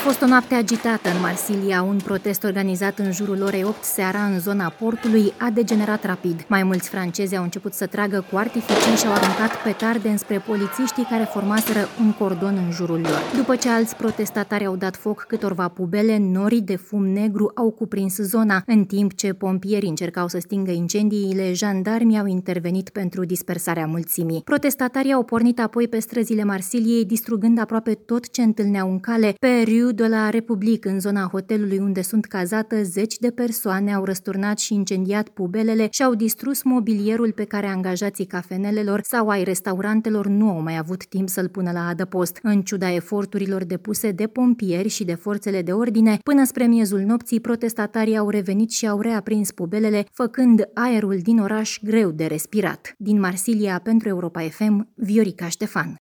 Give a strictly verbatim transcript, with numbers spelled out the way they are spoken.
fost o noapte agitată în Marsilia. Un protest organizat în jurul orei opt seara în zona portului a degenerat rapid. Mai mulți francezi au început să tragă cu artificii și au aruncat petarde înspre polițiștii care formaseră un cordon în jurul lor. După ce alți protestatari au dat foc câtorva pubele, norii de fum negru au cuprins zona. În timp ce pompierii încercau să stingă incendiile, jandarmii au intervenit pentru dispersarea mulțimii. Protestatarii au pornit apoi pe străzile Marsiliei, distrugând aproape tot ce întâlneau în cale. Pe Rue de la République, în zona hotelului unde sunt cazată, zeci de persoane au răsturnat și incendiat pubelele și au distrus mobilierul pe care angajații cafenelelor sau ai restaurantelor nu au mai avut timp să-l pună la adăpost. În ciuda eforturilor depuse de pompieri și de forțele de ordine, până spre miezul nopții, protestatarii au revenit și au reaprins pubelele, făcând aerul din oraș greu de respirat. Din Marsilia, pentru Europa F M, Viorica Ștefan.